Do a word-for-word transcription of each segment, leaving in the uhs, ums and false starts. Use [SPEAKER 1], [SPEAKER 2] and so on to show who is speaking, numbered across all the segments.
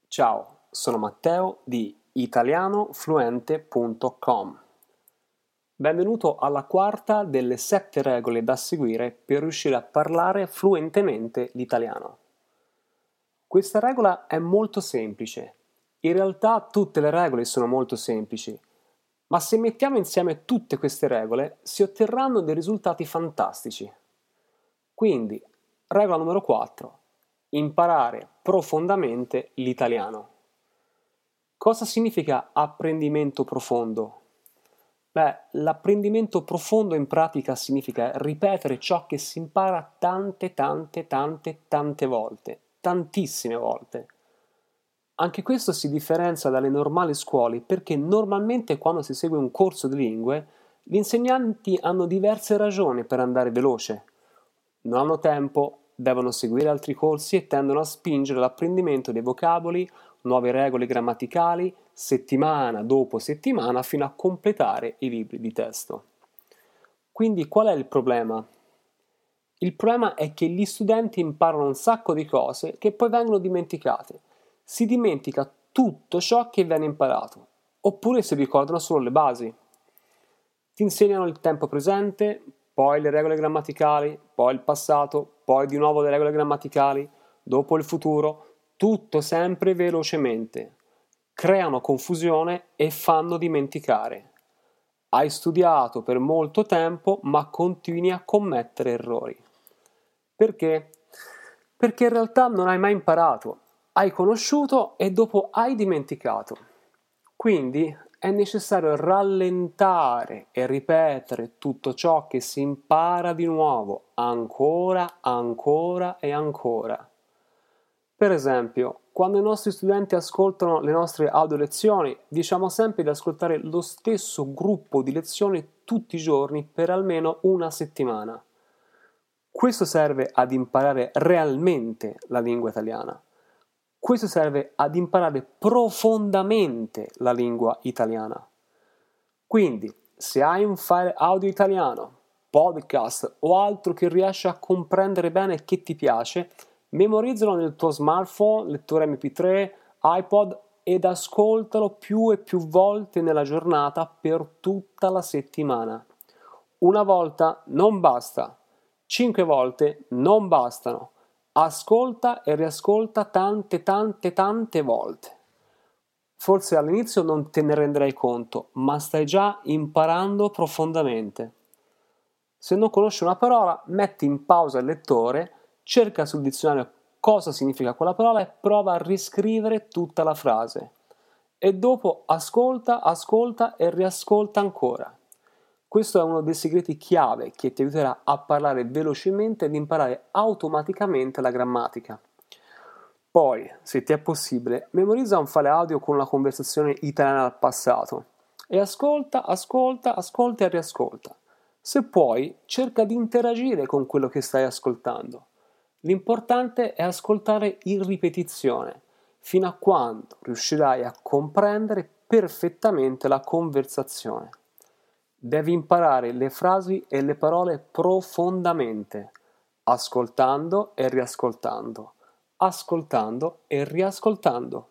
[SPEAKER 1] Ciao, sono Matteo di italiano fluente punto com. Benvenuto alla quarta delle sette regole da seguire per riuscire a parlare fluentemente l'italiano. Questa regola è molto semplice. In realtà tutte le regole sono molto semplici, ma se mettiamo insieme tutte queste regole si otterranno dei risultati fantastici. Quindi, regola numero quattro. Imparare profondamente l'italiano. Cosa significa apprendimento profondo? Beh, l'apprendimento profondo in pratica significa ripetere ciò che si impara tante, tante, tante, tante volte, tantissime volte. Anche questo si differenzia dalle normali scuole perché normalmente quando si segue un corso di lingue, gli insegnanti hanno diverse ragioni per andare veloce. Non hanno tempo, devono seguire altri corsi e tendono a spingere l'apprendimento dei vocaboli, nuove regole grammaticali, settimana dopo settimana fino a completare i libri di testo. Quindi qual è il problema? Il problema è che gli studenti imparano un sacco di cose che poi vengono dimenticate. Si dimentica tutto ciò che viene imparato, oppure si ricordano solo le basi. Ti insegnano il tempo presente, poi le regole grammaticali, poi il passato, poi di nuovo le regole grammaticali, dopo il futuro, tutto sempre velocemente. Creano confusione e fanno dimenticare. Hai studiato per molto tempo, ma continui a commettere errori. Perché? Perché in realtà non hai mai imparato. Hai conosciuto e dopo hai dimenticato. Quindi è necessario rallentare e ripetere tutto ciò che si impara di nuovo, ancora, ancora e ancora. Per esempio, quando i nostri studenti ascoltano le nostre audio lezioni, diciamo sempre di ascoltare lo stesso gruppo di lezioni tutti i giorni per almeno una settimana. Questo serve ad imparare realmente la lingua italiana. Questo serve ad imparare profondamente la lingua italiana. Quindi, se hai un file audio italiano, podcast o altro che riesci a comprendere bene e che ti piace, memorizzalo nel tuo smartphone, lettore emme pi tre, iPod ed ascoltalo più e più volte nella giornata per tutta la settimana. Una volta non basta, cinque volte non bastano. Ascolta e riascolta tante, tante, tante volte. Forse all'inizio non te ne renderai conto, ma stai già imparando profondamente. Se non conosci una parola, metti in pausa il lettore, cerca sul dizionario cosa significa quella parola e prova a riscrivere tutta la frase. E dopo ascolta, ascolta e riascolta ancora. Questo è uno dei segreti chiave che ti aiuterà a parlare velocemente ed imparare automaticamente la grammatica. Poi, se ti è possibile, memorizza un file audio con una conversazione italiana del passato e ascolta, ascolta, ascolta e riascolta. Se puoi, cerca di interagire con quello che stai ascoltando. L'importante è ascoltare in ripetizione, fino a quando riuscirai a comprendere perfettamente la conversazione. Devi imparare le frasi e le parole profondamente, ascoltando e riascoltando, ascoltando e riascoltando.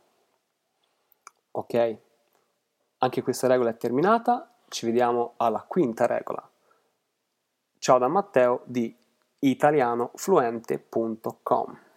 [SPEAKER 1] Ok? Anche questa regola è terminata, ci vediamo alla quinta regola. Ciao da Matteo di italiano fluente punto com.